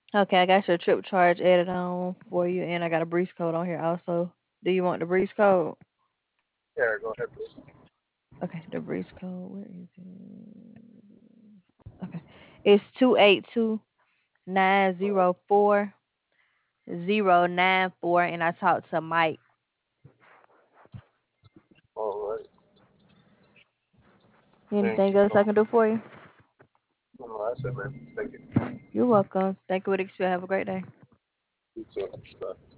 Okay, I got your trip charge added on for you, and I got a breeze code on here also. Do you want the breeze code? Yeah, go ahead, please. Okay, the breeze code. Where is it? Okay, it's 282-904-094, and I talked to Mike. All right. Thank Anything you else so I much. can do for you? No, that's it, man. Thank you. You're welcome. Thank you, Woody. Have a great day. You too. Bye.